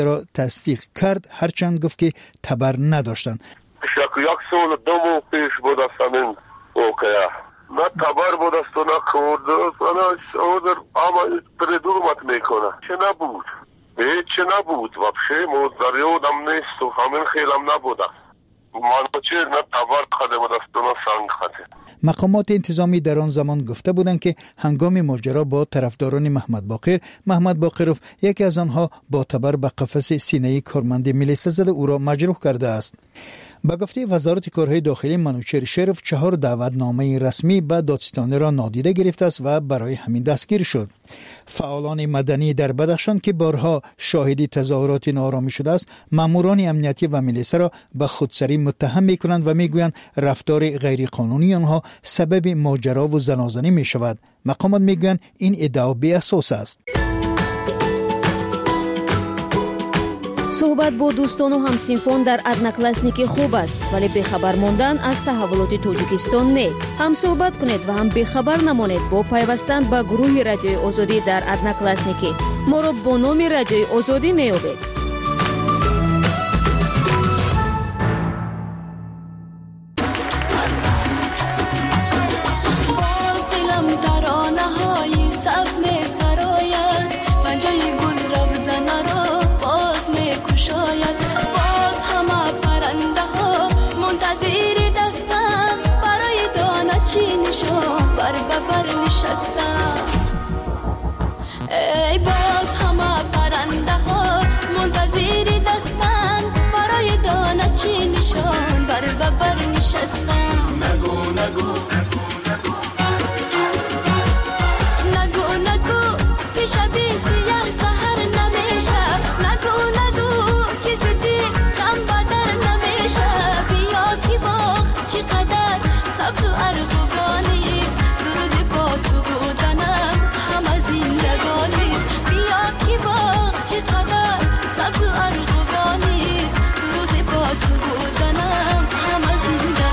را تصدیق کرد، هرچند گفت که تبر نداشتند. یک سال دو ماه پیش بود است همین واقعه. نه تبر بود است و نه کورد است. اما پردورمت میکنه. چه نبود؟ هیچ نبود. وابشه در یادم نیست و همین خیلم نبود است. منوچه نه تبر خده بود است و نه سنگ خده. مقامات انتظامی در آن زمان گفته بودند که هنگام ماجرا با طرفداران محمد باقرов یکی از آنها با تبر به قفس سینه کارمند ملیسا زده او را مجروح کرده است. به گفته وزارت کارهای داخلی منوچهر شریف 4 دعوتنامه رسمی به دادستانی را نادیده گرفته است و برای همین دستگیر شد. فعالان مدنی در بدخشان که بارها شاهدی تظاهرات ناآرامی شده است، ماموران امنیتی و ملیسا را به خودسری متهم می‌کنند و میگویند رفتار غیرقانونی آنها سبب ماجرا و زنازنی می‌شود. مقامات میگویند این ادعا بی اساس است. صحبت با دوستان و همسینفون در ادناکلاسنیکی خوب است، ولی بخبر موندن از تحولات تاجیکستان نه. هم صحبت کنید و هم بخبر نمانید با پیوستن به گروه رادیوی آزادی در ادناکلاسنیکی. ما را با نام رادیوی آزادی میابید. ای باز همه پرنده ها منتظر دستن برای دانه چی نشان بر نشستن. نگو که شبی سیاه سهر نمیشه. نگو که زدی غم بدر نمیشه. بیا کی باغ چقدر سبز و ارغوانیست، دو روز با تو بودنم همه زندگانیست. بیا کی باغ چقدر سبز و ارغوانیست، دو روز با تو بودنم همه زندگانیست.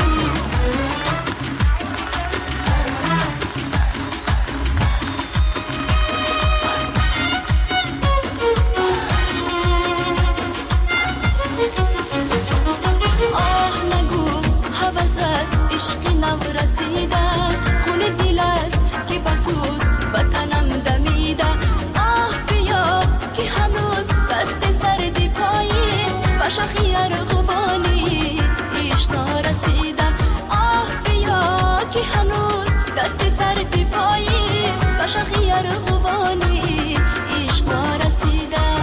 عشق نو رسیدن خون دل است که بسوز وطنم دمیدن. آه بیا که هنوز دست سردی پاییست و شاخی ارغوانی ایش نرسیدن. آه بیا که هنوز دست سردی پاییست و شاخی ارغوانی ایش نرسیدن.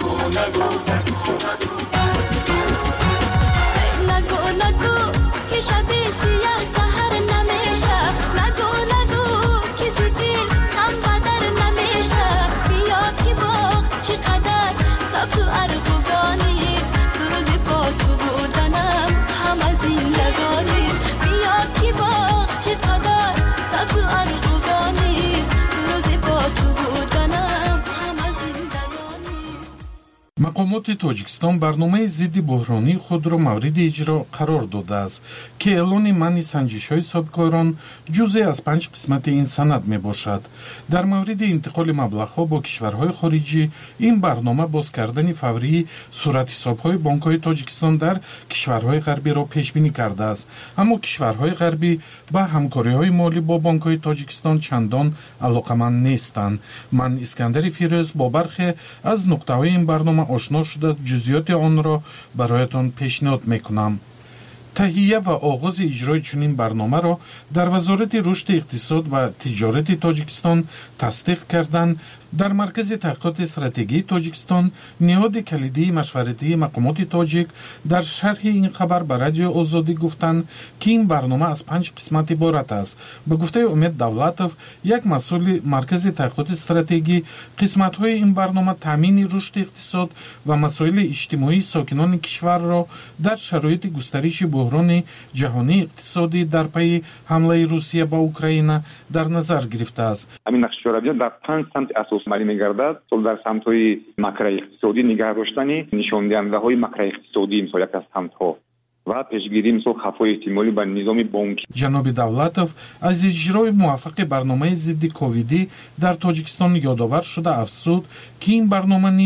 نگو که شبی سیاه سهر نمیشه. نگو که زدی غم بدر نمیشه. بیا کی باغ چقدر سبز و ارغوانیست، دو روز با تو بودنم همه زندگانیست. بیا کی باغ چقدر سبز و ارغوانیست، دو روز با تو بودنم همه زندگانیست. مقامات تاجیکستان برنامه ضد بحرانی خود را مورد اجرا قرار داده است که اعلان منع سنجش‌های سابقه‌ران جزئی از 5 قسمت این سند میباشد. در مورد انتقال مبلغ‌ها با کشورهای خارجی، این برنامه باز کردن فوری صورت حساب‌های بانک‌های تاجیکستان در کشورهای غربی را پیش بینی کرده است. اما کشورهای غربی با همکاری‌های مالی با بانک‌های تاجیکستان چندان علاقه‌مند نیستند. من اسکندر فیروز با برخی از نقطه‌های این برنامه آشنا شده جزئیات آن را برایتان پیشنهاد میکنم. تهیه و آغاز اجرای چنین برنامه را در وزارت رشد اقتصاد و تجارت تاجیکستان تصدیق کردند. در مرکز تحقیقات استراتژی تاجیکستان نهاد کلیدی مشورتی مقامات تاجیک در شرح این خبر به رادیو آزادی گفتند که این برنامه از 5 قسمت عبارت است. به گفته امید دولتوف، یک مسئول مرکز تحقیقات استراتژی، قسمت‌های این برنامه تامین رشد اقتصاد و مسائل اجتماعی ساکنان کشور را در شرایط گسترش بحران جهانی اقتصادی در پی حمله روسیه به اوکراین در نظر گرفته است. همین نقش جغرافی در 5 سمت اساس عملی می‌گردد. در سمت‌های ماکرواقتصادی نگاه داشتنی نشانده‌های ماکرواقتصادی مثل یک از سمت‌ها و پیشگیری مثل خفای احتمالی بر نظام بانکی. جناب دولتوف از اجرای موفق برنامه ضد کوویدی در تاجیکستان یادآور شده افزود که این برنامه نیز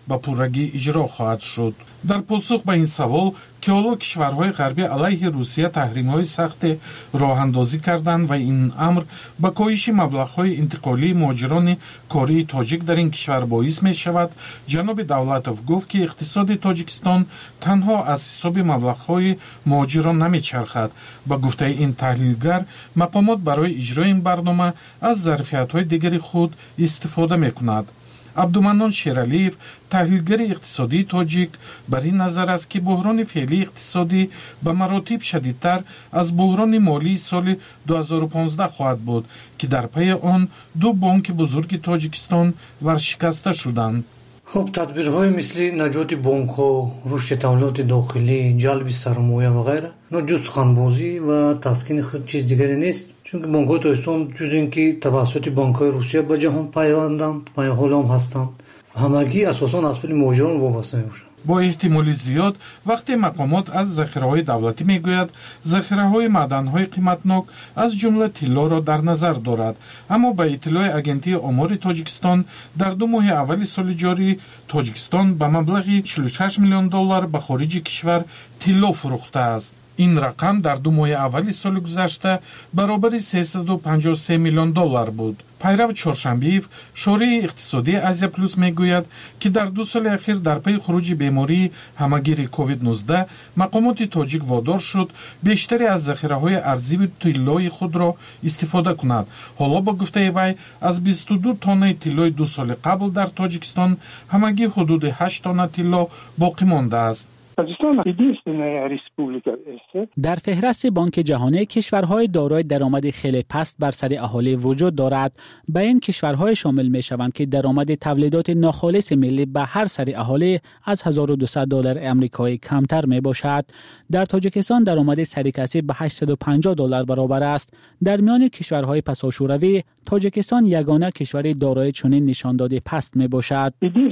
ба пуррагӣ иҷро хоҳад шуд. дар посух ба ин савол ки ҳоло кишварҳои ғарбӣ алайҳи русия таҳримҳои сахте роҳандозӣ карданд ва ин амр ба коҳиши маблағҳои интиқолии муҳоҷирони кории тоҷик дар ин кишвар боис мешавад, ҷаноби Давлатов гуфт ки иқтисоди Тоҷикистон танҳо аз ҳисоби маблағҳои муҳоҷирон намечархад. ба гуфтаи ин таҳлилгар, мақомот барои иҷрои ин барнома аз зарфиятҳои дигари худ истифода мекунад. абдуманнон шералиев, таҳлилгари иқтисодии тоҷик, бар ин назар аст ки буҳрони феълии иқтисодӣ ба маротиб шадидтар аз буҳрони молии соли 2015 хоҳад буд, ки дар пайи он ду бонки бузурги Тоҷикистон варшикаста шуданд. خب تدبیرهای مثل نجات بانک‌ها، رشد تولیدات داخلی، جلب سرمایه و غیره نه جز سخنبازی و تسکین خود چیز دیگری نیست. چون بانک‌های تاجیکستان جز اینکه توسط بانک‌های روسیه به جهان پیوندند، حال هم هستند. همگی اساساً از پول مهاجران وابسته میشن. با احتمال زیاد وقتی مقامات از ذخیره‌های دولتی میگوید ذخیره‌های معدن‌های قیمتناک از جمله طلا را در نظر دارد، اما به اطلاع اگنتی آمار تاجیکستان در 2 ماه اول سال جاری تاجیکستان به مبلغ 46 میلیون دلار به خارج کشور طلا فروخته است. این رقم در 2 ماه اول سال گذشته برابر 353 میلیون دلار بود. پیرو چهارشنبه‌ایف شورای اقتصادی آسیا پلوس میگوید که در 2 سال اخیر در پی خروج بیماری همهگیر کووید 19 مقامات تاجیک وادار شد بیشتری از ذخیره‌های ارزی و طلای خود را استفاده کند. حالا با گفته وی از 22 تن طلای 2 سال قبل در تاجیکستان همگی حدود 8 تن طلا باقی مانده است. در فهرست بانک جهانی کشورهای دارای درآمد خیلی پست بر سر اهالی وجود دارد. به این کشورهای شامل می شوند که درآمد تولیدات ناخالص ملی به هر سر اهالی از 1200 دلار آمریکایی کمتر می باشد. در تاجیکستان درآمد سر کسی به 850 دلار برابر است. در میان کشورهای پساشوروی تاجیکستان یگانه کشور دارای چنین نشانداد پست می باشد.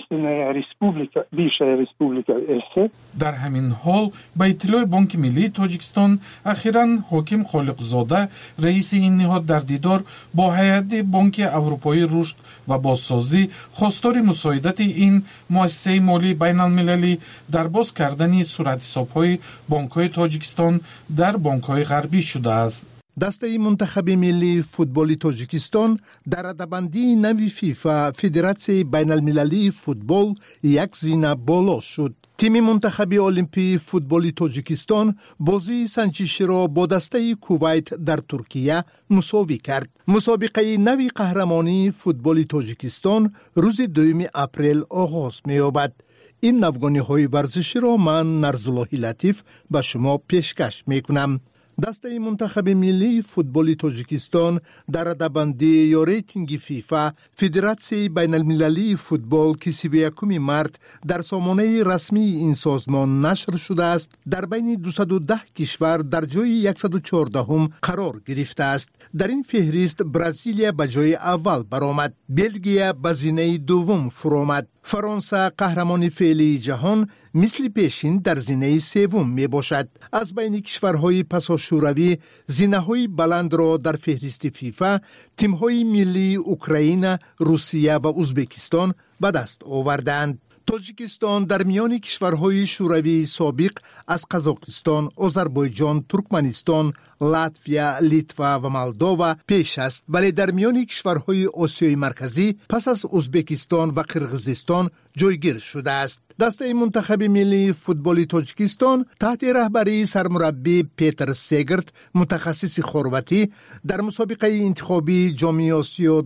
در همین حال به اطلاع بانک ملی تاجیکستان اخیراً حاکم خالقزاده رئیس این نهاد در دیدار با هیئت بانک اروپایی رشد و بازسازی خواستار مساعدت این مؤسسه مالی بین المللی در باز کردن صورت حساب‌های بانک‌های تاجیکستان در بانک‌های غربی شده است. دسته منتخب ملی فوتبال تاجیکستان در رده‌بندی نوی فیفا فدراسیون بین المللی فوتبال یک زینه بالا شد. تیم منتخب المپی فوتبال تاجیکستان بازی سنجشی را با دسته کویت در ترکیه مساوی کرد. مسابقه نوی قهرمانی فوتبال تاجیکستان روز 2 اپریل آغاز می‌یابد. این نوگانی‌های ورزشی را من نرزالله لطیف به شما پیشکش می‌کنم. دسته منتخب ملی فوتبال تاجیکستان در رده‌بندی یا ریتینگ فیفا فدراسیون بین المللی فوتبال که 31 مارس در سامانه رسمی این سازمان نشر شده است در بین 210 کشور در جای 114 قرار گرفته است. در این فهرست برزیلیا به جای اول برآمد، بلژیک به زینه دوم فرآمد. فرانسه قهرمان فعلی جهان مثل پیشین در زینه سوم می باشد. از بین کشورهای پساشوروی زینه‌های بلند را در فهرست فیفا تیم‌های ملی اوکراین، روسیه و ازبکستان به دست آوردند. تاجیکستان در میان کشورهای شوروی سابق از قزاقستان، آذربایجان، ترکمنستان، لاتویا، لیتوا و مولداوا پیش است، ولی در میان کشورهای آسیای مرکزی پس از ازبکستان و قرقیزستان جایگیر شده است. دسته منتخب ملی فوتبال تاجیکستان تحت رهبری سرمربی پیتر سیگرت متخصص خرواتی در مسابقه انتخابی جام آسیا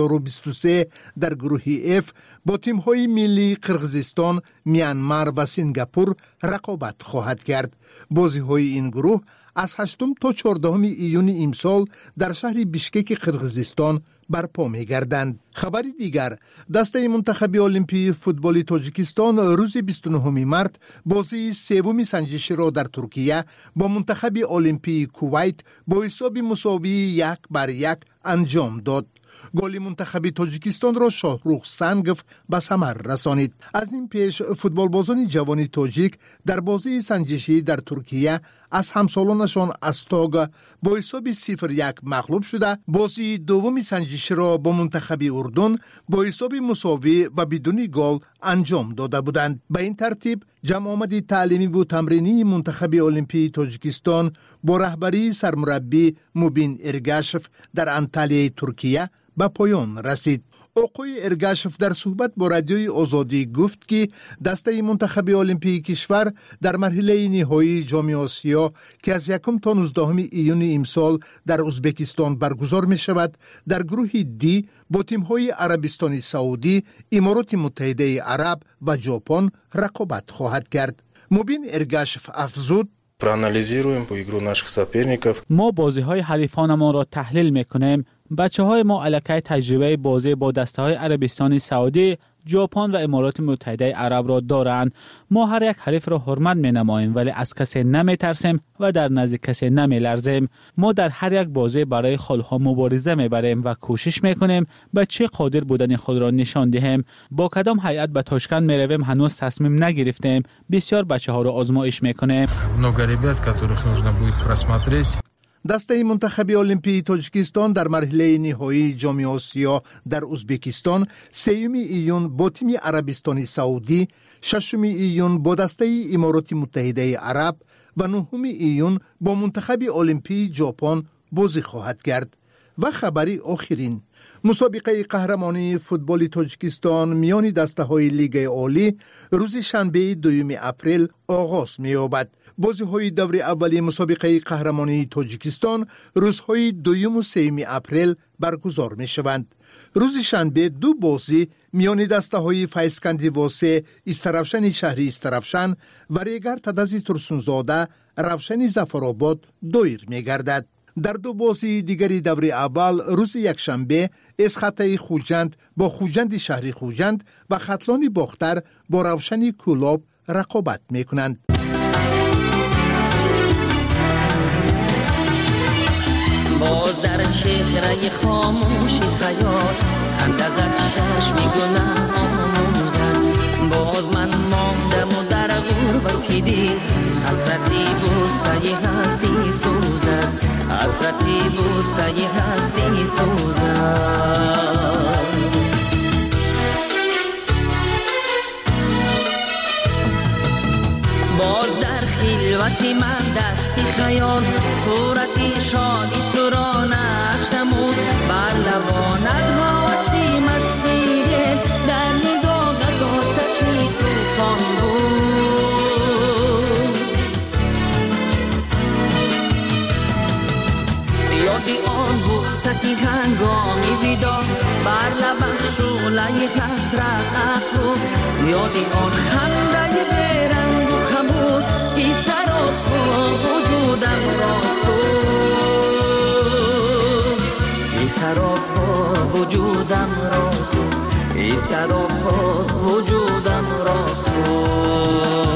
2023 در گروه F با تیم‌های ملی قرقیزستان، میانمار و سنگاپور رقابت خواهد کرد. بازی‌های این گروه از 8 تا 14 ایون امسال در شهر بیشکک قرقیزستان برپا می‌گردند. خبری دیگر، دسته منتخب المپی فوتبال تاجیکستان روز 29 مارس بازی سوم سنجشی را در ترکیه با منتخب المپی کویت با حساب مساوی 1-1 انجام داد. گل منتخب تاجیکستان را شاهروخ سنگف به ثمر رسانید. از این پیش فوتبالبازان جوان تاجیک در بازی سنجشی در ترکیه از همسالانشان از توگا با حساب 0-1 مغلوب شده. بازی دوم سنجش را با منتخب اردن با حساب مساوی و بدون گل انجام داده بودند. به این ترتیب جمع آمد تعلیمی و تمرینی منتخب المپی تاجیکستان با رهبری سرمربی مبین ارگاشف در انطالیه ترکیه به پایان رسید. آقای ارگاشف در صحبت با رادیوی آزادی گفت که دسته منتخب المپی کشور در مرحله نهایی جام آسیا که از 1 تا 19 ایون امسال در ازبکستان برگزار می شود در گروه دی با تیم‌های عربستان سعودی، امارات متحده عرب و ژاپن رقابت خواهد کرد. مبین ارگاشف افزود: ما بازی‌های حریفانمان را تحلیل می‌کنیم. بچه‌های ما الکی تجربه بازی با دسته‌های عربستان سعودی، ژاپن و امارات متحده عرب را دارند. ما هر یک حریف را حرمت می‌نماییم ولی از کسی نمی‌ترسیم و در نزد کسی نمی‌لرزیم. ما در هر یک بازی برای خلق مبارزه می‌بریم و کوشش می‌کنیم به چه قادر بودن خود را نشان دهیم. با کدام هیئت به تاشکند می‌رویم هنوز تصمیم نگرفتیم. بسیار بچه‌ها را آزمایش می‌کنیم. دسته منتخب المپی تاجیکستان در مرحله نهایی جام آسیا در ازبکستان 3 ایون با تیم عربستان سعودی، 6 ایون با دسته امارات متحده عرب و 9 ایون با منتخب المپی ژاپن بازی خواهد کرد. و خبری آخرین: مسابقه قهرمانی فوتبال تاجیکستان میان دسته‌های لیگ عالی روز شنبه 2 اپریل آغاز می‌یابد. بازی‌های دور اولی مسابقه قهرمانی تاجیکستان روزهای 2 و 3 اپریل برگزار می‌شوند. روز شنبه 2 بازی میان دسته‌های فیضکندی واسه استرافشن شهری استرافشن و ریگر تدازی ترسونزاده روشن ظفرآباد دایر می‌گردد. در 2 بازی دیگری دور اول روز یکشنبه اسخطه خوجند با خوجند شهری خوجند و خطلان باختر با روشن کولاب رقابت می‌کنند. باز در چهره خاموش خیال خنده زد چشم گناه آموزد. باز من ماندم و در غربتی دید حسرتی بوسه هستی سوزد. حسرتی بوسه هستی سوزد. باز در خلوتی من دستی خیال صورتی شادی تو را نقش نمود. بر لبانت حاسی مستی دل در نگاهت آتشی طوفان بود. یادی آن بوستی هنگامی ویدا بر لبم شعله حسرت افروخت. یادی آن خنده بیرنگ و خموش ای سراپا وجودم را سوخت. ای سراپا وجودم را سوخت. ای سراپا وجودم را سوخت.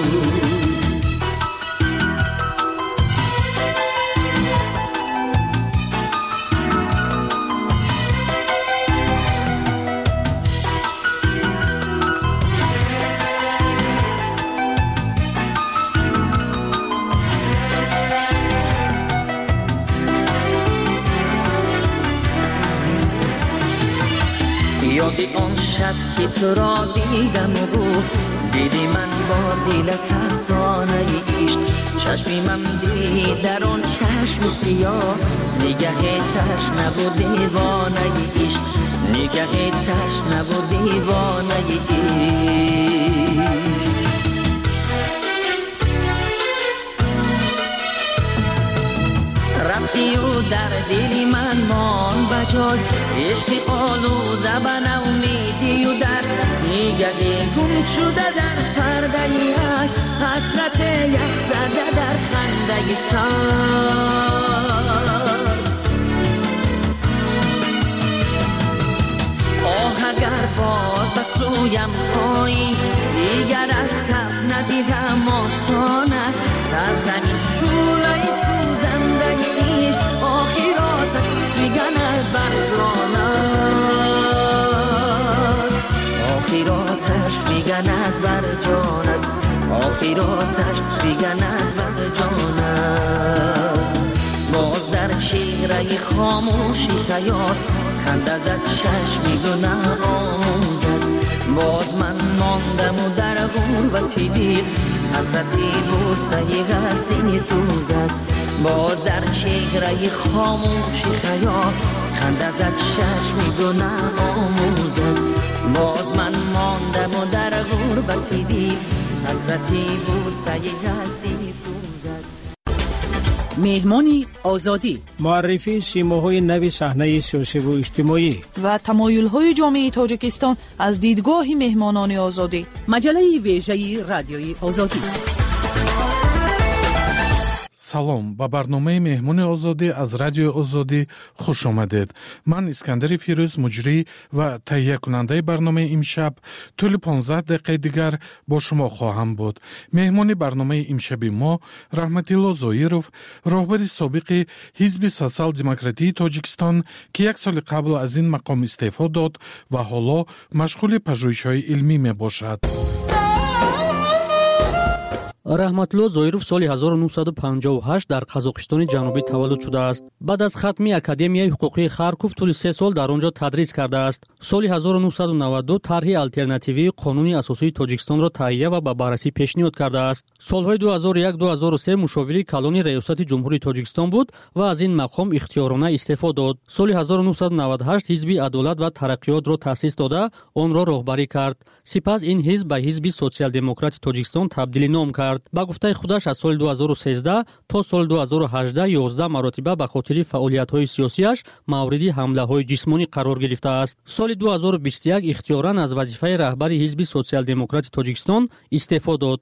یادی آن شب که تو را دیدم و گفت دیدی من با دل ترسانه عشق. چشمی من دید در آن چشم سیاه نگه تشنه و دیوانه عشق. نگه تشنه و دیوانه عشق. رفتی و در دلی من مان بجای عشق آلوده به نومیدی و در نگه گم شده در پرده یک حسرت یک زده در خنده سر. آه اگر باز به سویم آیی دیگر از کف ندیدم آسانت. در زمین شوله سوزنده ایش آخراتش بیگند بر جانت. آخراتش بیگند بر جانت. آخراتش بیگند بر جانت. خاموشی خیال خنده زد چشمی گناه آموزد باز من ماندم و در غربتی دید حسرتی بوسه هستی سوزد باز در چهره خاموشی خیال خنده زد چشمی گناه آموزد باز من ماندم و در غربتی دید حسرتی بوسه هستی سوزد. مهمانی آزادی، معرفی سیماهای نوی صحنه سیاسی و اجتماعی و تمایل‌های جامعه تاجیکستان از دیدگاه مهمانان آزادی. مجله ویژه رادیوی آزادی. салом ба барномаи меҳмони озодӣ аз радиои озодӣ хуш омадед. ман искандари фирӯз муҷрӣ ва таҳиякунандаи барномаи имшаб тӯли 15 дақиқаи дигар бо шумо хоҳам буд. меҳмони барномаи имшаби мо раҳматилло зоиров, роҳбари собиқи ҳизби социал-демократии тоҷикистон ки 1 соли қабл аз ин мақом истеъфо дод ва ҳоло машғули пажӯҳишҳои илмӣ мебошад. раҳматулло зоиров соли 1958 дар қазоқистони ҷанубӣ таваллуд шудааст. баъд аз хатми академияи ҳуқуқии Харков тӯли 3 сол дар он ҷо тадрис кардааст. соли 1992 тарҳи алтернативии қонуни асосии Тоҷикистонро таҳия ва ба баррасӣ пешниҳод кардааст. солҳои 2001-2003 мушовири калони раёсати ҷумҳурии Тоҷикистон буд ва аз ин мақом ихтиёрона истеъфо дод. соли 1998 ҳизби адолат ва тараққиётро таъсис дода онро роҳбарӣ кард. сипас ин ҳизб ба ҳизби социал-демократии Тоҷикистон табдили ном кард. ба гуфтаи худаш аз соли 2013 то соли 2018 11 маротиба ба хотири фаъолиятҳои сиёсиаш мавриди ҳамлаҳои ҷисмонӣ қарор гирифтааст. соли 2021 ихтиёран аз вазифаи раҳбари ҳизби социал-демократии Тоҷикистон истеъфо дод.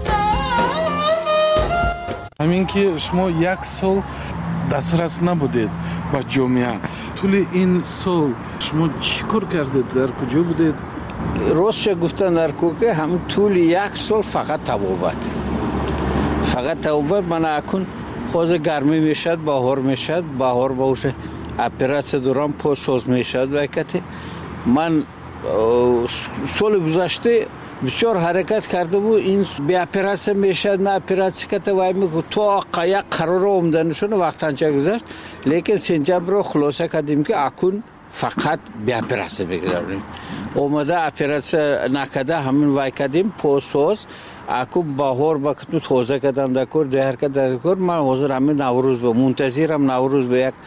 ҳамин ки шумо 1 сол дастрас набудед ба ҷомеа, тӯли ин сол шумо чӣ кор кардед, дар куҷо будед? ростша гуфтан дар кӯка ҳамин тӯли 1 сол фақат табобат мана акун ҳозир гармӣ мешад, баҳор мешад, баҳор бауша оператсия дорам, посоз мешад вайкате. ман соли гузашта бисёр ҳаракат кардаму ин беоператсия мешад, ма оператсия ката вай мегу то як қарора омданишона вақтанча гузашт, лекин сентябрро хулоса кардем ки акун фақат беоператсия мегузаронем. омада оператсия накарда ҳамин вай кардем, посоз акун баҳор ба кутну тоза кардам дакор, деҳар кардам дакор. ман ҳозир ҳамин наврӯз ба мунтазирам, наврӯз ба як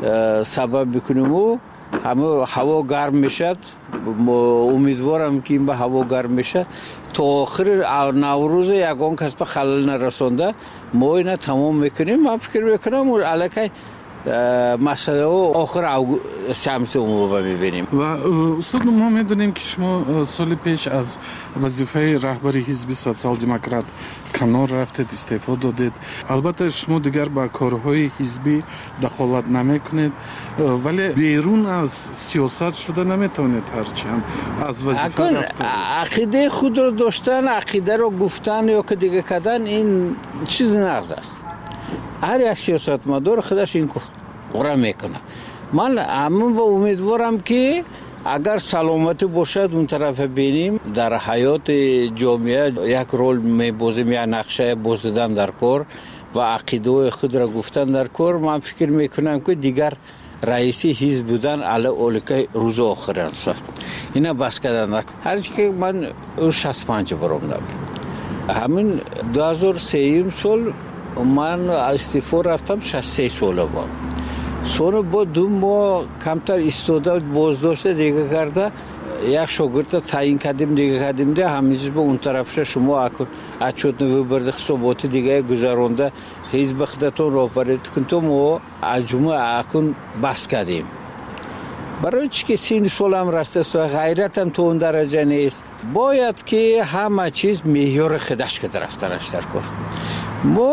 сабаб бикунему ҳама ҳаво гарм мешад. умедворам ки ин ба ҳаво гарм мешад. то охири наврӯз ягон кас ба халал нарасонда мо ина тамом мекунем. ман фикр мекунам аллакай масъалаҳо охир сентябр мебинем. ва устод мо медонем ки шумо соли пеш аз вазифаи раҳбари ҳизби социал-демократ канор рафтед, истеъфо додед. албатта шумо дигар ба корҳои ҳизбӣ дахолат намекунед, вале берун аз сиёсат шуда наметавонед ҳарчанд аз вазифа рафтед. ақидаи худро доштан, ақидаро гуфтан ё ки дига кардан ин чизи нағз аст. ҳар як сиёсатмадор худаш ин кора мекунад. ман ҳамин ба умедворам ки агар саломатӣ бошад он тарафа бинем дар ҳаёти ҷомеа як рол мебозем, як нақша боз додан дар кор ва ақидаҳои худро гуфтан дар кор. ман фикр мекунам ки дигар раиси ҳизб будан ала оликай рӯзи охир аст. ина бас кардан ҳарчи ки ман 65 баромдам. ҳамин 2003 сол ман истеъфо рафтам, 63 сола бод. сони бо 2 моҳ камтар истода боздошта дига карда як шогирда таъин кардем, дига кардем да ҳамин чиз ба он тарафша шумо акун отчётни выборди ҳисоботи дига гузаронда ҳизби худатон роҳбарӣ кун то мо аз ҷумъа акун баҳс кардем. барои чӣ ки синни солам растаст ва ғайратам то он дараҷа нест, бояд ки ҳама чиз меъёри худаш када рафтанаш дар кор. мо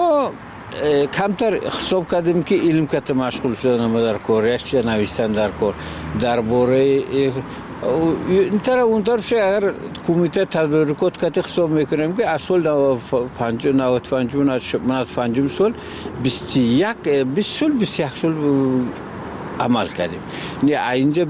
камтар ҳисоб кардем ки илм ката машғул шуданам дар кор, якча навистан дар кор дар бораи ин тараф он тарафша агар кумитаи тадбиркот ката ҳисоб мекунем ки аз соли 95 сол 21 сол амал кардем. не аинҷа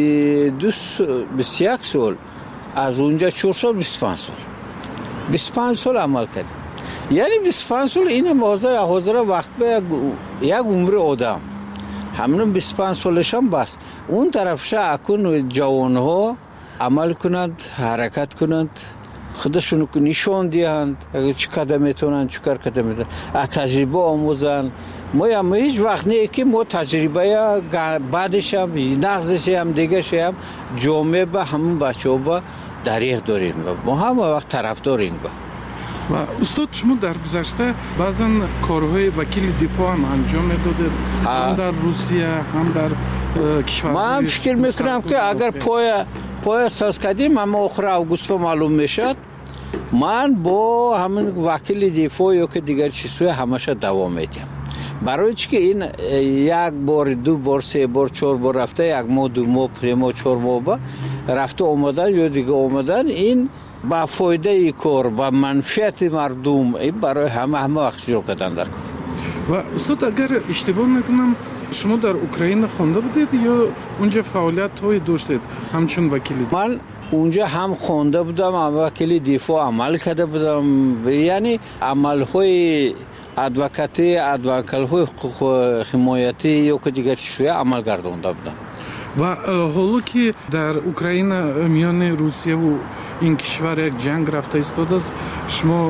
21 сол, аз унҷа 4 сол 25 сол 25 сол амал кардем. яъне 25 сол ин ҳозира вақт ба як умри одам همون 25 سالش هم بس اون طرفش اکن جوانها عمل کنند حرکت کنند خودشون نشون دهند چه قدم میتونن چه کار قدم میتونن از تجربه آموزن ما هم هیچ وقت نه که ما تجربه بعدش هم نقضش هم دیگه هم جامعه به همون بچه ها با دریغ داریم ما هم وقت طرف داریم و استاد شما در گذشته بعضا کارهای وکیل دفاع هم انجام میدادید هم در روسیه هم در کشور ما هم فکر میکنم که اگر پای ساز کردیم اما آخر اوگوست معلوم میشد من با همین وکیل دفاع یا که دیگر چیزهای همشه دوام میدیم برای چی که این یک بار دو بار سه بار چهار بار رفته یک ماه دو ماه سه ماه چهار ماه با رفته اومدن یا دیگه اومدن این با فایده کار با منفعت مردم برای همه وقت شروع کردن در کار. و استاد اگر اشتباه نکنم شما در اوکراین خونده بودید یا اونجا فعالیت های داشتید همچون وکیل دفاع؟ من اونجا هم خونده بودم هم وکیل دفاع عمل کرده بودم یعنی عمل های ادوکاتی های حمایتی یا که دیگر چیزهای عمل گردانده بودم. و حالا که در اوکراین میان روسیه و این کشور یک جنگ رفته ایستاده است شما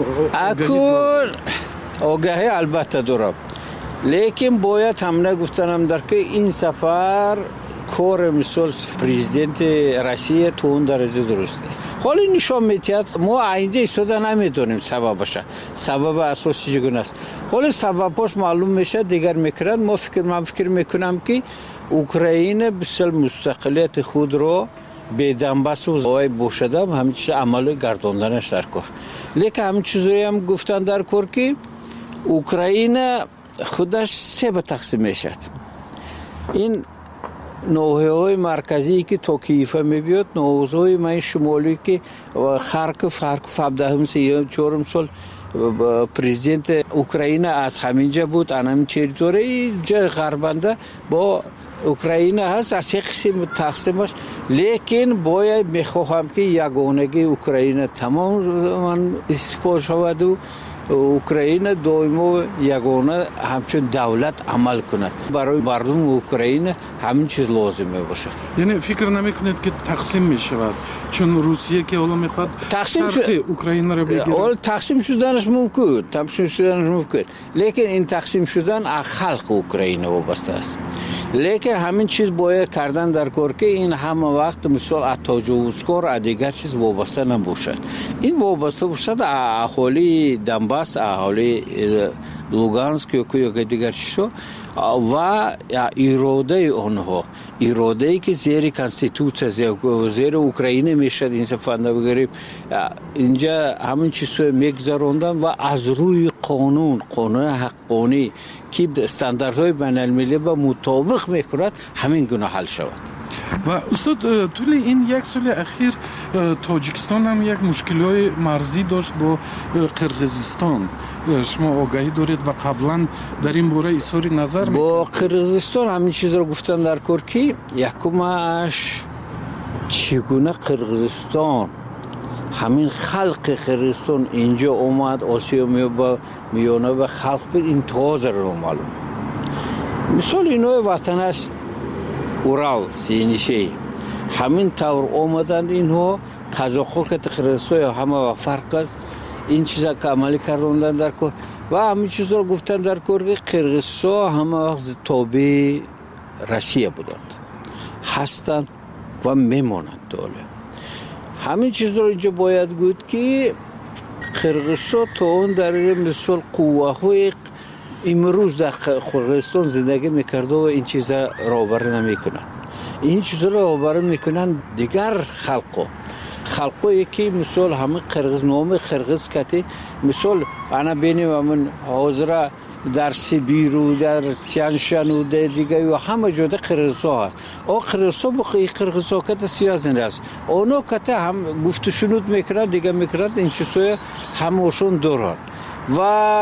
آگاهی البته دارم لیکن باید هم نگفتنم در که این سفر کار مثل پرزیدنت روسیه تو اون درجه درست است حالا نشان میتید ما اینجا ایستاده نمیدونیم سببش سبب اساسی چگونه است حالا سببش معلوم میشه دیگر میکنند من فکر میکنم که اوکراین بسیار مستقلیت خود رو به دنباس و زوای بوشدم همین چیز عمل گرداندنش در کار لیکن همین چیزایی هم گفتن در کار که اوکراین خودش سه به تقسیم میشد این نوحه‌های مرکزی که تا کیفه میبیاد نوحه‌های من شمالی که خارکوف 17 سال پرزیدنت اوکراین از همینجا بود همین تریتوری جای غربنده با اوکراین هست از یک قسم تقسیمش لیکن باید میخواهم که یگانگی اوکراین تمام استفاده شود و اوکراین دائما یگانه همچون دولت عمل کند برای مردم اوکراین همین چیز لازمه باشه یعنی فکر نمیکنید که تقسیم میشود چون روسیه که حالا میخواد شرق اوکراین رو بگیره تقسیم شدنش ممکن لیکن این تقسیم شدن از خلق اوکراین وابسته است لیکن همین چیز باید کردن در کار که این همه وقت مثال از تجاوزکار از دیگر چیز وابسته نباشد این وابسته باشد اهالی دنباس اهالی لوگانسک یا دیگر چیزها و اراده آنها اراده‌ای که زیر کانستیتوسیه زیر اوکراین میشد این سفنده بگیریم اینجا همین چیزو میگذراندن و از روی قانون حقانی که استانداردهای بین المللی با مطابق میکند همین گونه حل شود و استاد طول این یک سال اخیر تاجیکستان هم یک مشکل‌های مرزی داشت با قرقیزستان شما آگاهی دارید و قبلا در این باره اظهار نظر با قرقیزستان همین چیز رو گفتم در کار که یکمش چگونه قرقیزستان همین خلق قرقیزستان اینجا اومد آسیا میانه و خلق به این تازه رو معلوم مثال اینو وطنش اورال سینیشی همین طور اومدند اینها قزاق‌ها که قرقیزستان همه فرق است این چیزا که عملی کردن در کار و همین چیزا رو گفتن در کار که قرقیزستان همه وقت تابع روسیه بودند هستند و میمانند دوله همین چیز رو اینجا باید گفت که قرقیزستان تا اون درجه مثل قوه‌های امروز در قرقیزستان زندگی میکرده و این چیزا راهبری نمیکنن این چیزا رو راهبری میکنن دیگر خلقایی که مثل همه قرقیز نام قرقیز کتی مثل انا بینیم همون حاضر در سیبیر و در تیانشان و در دیگه و همه جاده قرقیزستان هست او قرقیزستان بخواه قرقیزستان کت سیازن هست اونا کت هم گفت شنود میکنن دیگه میکنن این چیزای هموشون دارن و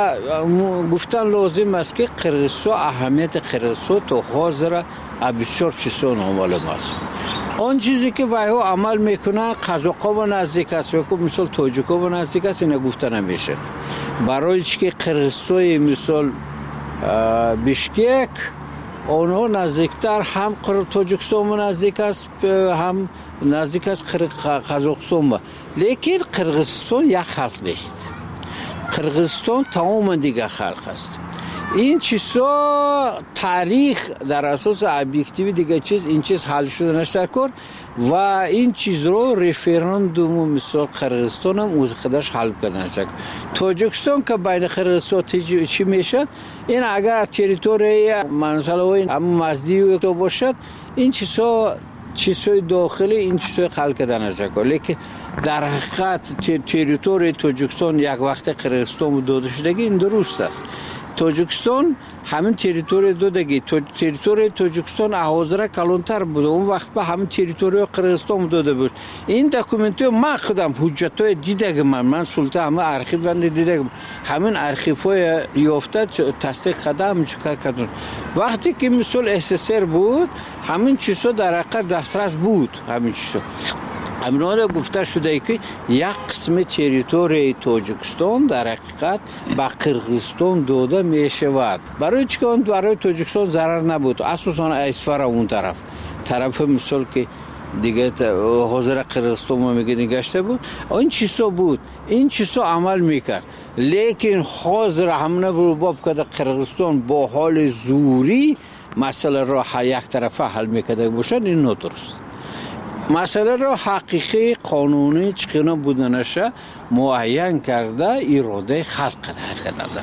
گفتن لازم است که قرقیزستان اهمیت قرقیزستان تو حاضر بسیار چیزان معلوم است آن چیزی که وایو عمل میکنه قزاق‌ها و نزدیک است یا که مثل تاجیک‌ها و نزدیک است اینا گفته نمیشه برای که قرقیزستان مثل بیشکک آنها نزدیکتر هم تاجیکستان نزدیک است، هم نزدیک است قزاقستان. لیکن قرغیزستان یک خلق نیست. قرغیزستان تمام دیگه خلق است. این چیزا تاریخ در اساس ابجکتیو دیگه این چیز حل شده نشه کار و این چیز رو رفراندوم مثال قرغیزستان هم از خودش حل کرده نشه. تاجیکستان که بین قرغیزستان چی میشه؟ این اگر تریتوری منزله‌های مزدی تو باشد، این چیزای داخلی این چیزای حل کرده نشه کار. لیکن در حقیقت تریتوری تاجیکستان یک وقت قرغیزستان داده شدگی این درست است. تاجیکستان همین تریتوری دادگی تریتوری تاجیکستان حاضر کلانتر بود، اون وقت به همین تریتوری قرغیزستان داده بود. این دکومنتو من خودم حجتای دیدم، من سلطه همه ارشیو دیدم، همین ارشیوهای یافته تصدیق خدام چیکار کردن. وقتی که مثل اسسر بود همین چیزا در حقیقت دسترس بود. همین چیزا امروز گفته شده که یک قسم تریتوری تاجیکستان در حقیقت به قرغیزستان داده می شود. برای چی که اون برای تاجیکستان ضرر نبود، اساساً اسفر اون طرف مثل که دیگه حاضر قرغیزستان میگه نگشته بود، این چیزا بود، این چیزا عمل میکرد. لیکن حاضر همونه باب که قرغیزستان با حال زوری مسئله را یک طرفه حل میکرده باشد، این نادرست. مسئله را حقیقی قانونی چقدر بودنشه معین کرده اراده خلق کردن در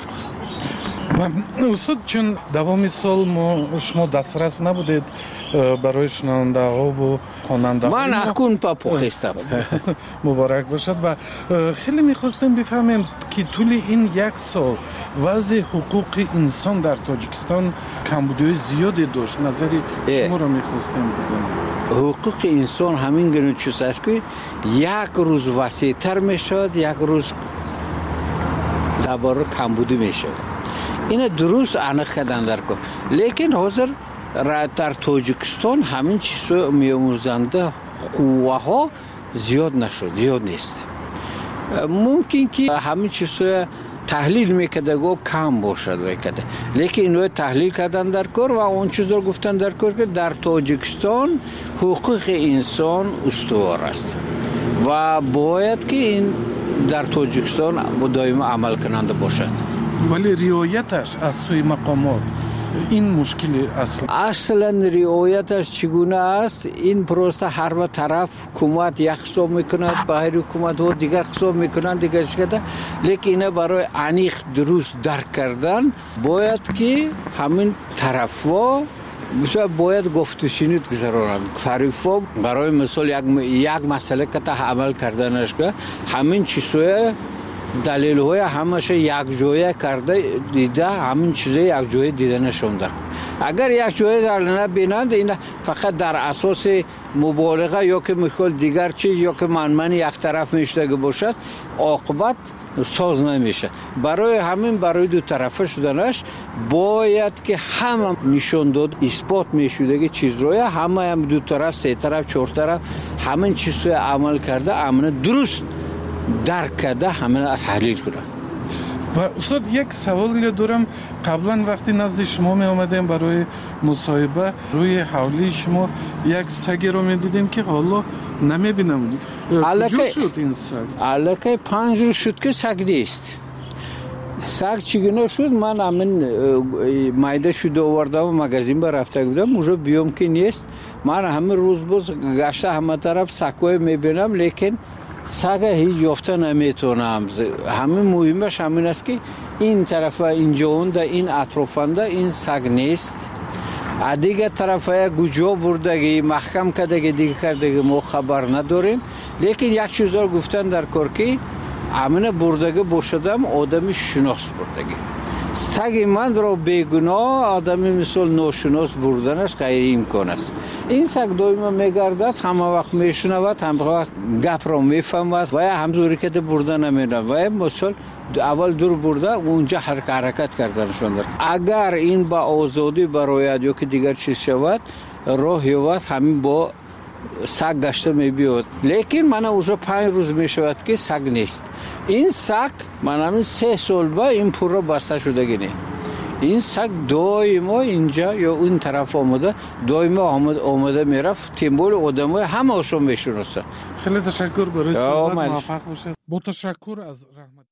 و استاد چون دوام سال شما دسترس نبودید برای شنونده ها و خواننده ها. من اکنون پاپوخستم. مبارک باشد. و خیلی میخواستیم بفهمیم که طول این یک سال وضع حقوق انسان در تاجیکستان کمبودی زیادی داشت. نظری شما را میخواستیم بدونیم. حقوق انسان همین گونه چیز است که یک روز وسیع‌تر میشود، یک روز درباره کمبودی میشود. این درست انق کردن در کار. لیکن حاضر در تاجیکستان همین چیزا میآموزنده قوه ها زیاد نشد، زیاد نیست. ممکن که همین چیزا تحلیل میکرده گو کم باشد وکده، لیکن اینو تحلیل کردن در کار و اون چیز رو گفتن در کار که در تاجیکستان حقوق انسان استوار است و باید که این در تاجیکستان دائما عمل کننده باشد. ولی رعایتش از سوی مقامات این مشکلی اصلا رعایتش چگونه است؟ این پروسه هر طرف حکومت یک حساب میکند، باهر حکومت و دیگر حساب میکنند دیگر شده. لیکن اینه برای عمیق درست درک کردن باید که همین طرفا مثلا باید گفت و شنید گذارن. طرفا برای مثال یک مسئله که تا عمل کردنش که همین چیزهای دلیل های همش یک جویه کرده دیده، همین چیزه یک جویه دیده نشون در. اگر یک جویه در نبینند این فقط در اساس مبالغه یا که مثال دیگر چیز یا که من یک طرف میشتگه باشد عاقبت ساز نمیشه. برای همین برای دو طرفه شدنش باید که همه نشون داد اثبات میشوده که چیز روی همه هم دو طرف سه طرف چهار طرف همین چیزهای عمل کرده امنه درست درک کرده همه از تحلیل کنن. و استاد یک سوال دارم. قبلا وقتی نزد شما می آمدیم برای مصاحبه روی حولی شما یک سگی رو می دیدیم که حالا نمی بینم. کجا شد این سگ؟ علاقه 5 روز شد که سگ نیست. سگ چگونه شد؟ من همین مایده شده آوردم و مگزین با رفته بودم موجه بیام که نیست. من همین روز باز گشته همه طرف سگوی می بینم لیکن سگ هیچ یافته نمیتونم. همین مهمش همین است که این طرف اینجا اونده این اطرافنده این سگ نیست. دیگه طرف گوجا بردگی محکم کردگی دیگه کردگی ما خبر نداریم. لیکن یک چیز رو گفتن در کار که همین بردگی باشدم آدمی شناس بردگی. سگ من را بیگناه آدمی مثل ناشناس بردنش غیر امکان است. این سگ دائما میگردد، همه وقت میشنود، همه وقت گپ را میفهمد و همزوری که برده نمیده و مثل اول دور برده اونجا حرکت کردنشون دارد. اگر این با آزادی برایت یا که دیگر چیز شود راه یابد همین با سگ گشته میبیاد. لیکن من اوجا 5 روز میشود که سگ نیست. این سگ من همین 3 سال با این پور را بسته شده گینه. این سگ دائما اینجا یا اون طرف آمده دائما آمده میرفت تیمبول آدمای همه‌شون میشناسه. خیلی تشکر برای صحبت، موفق باشید. با تشکر از رحمت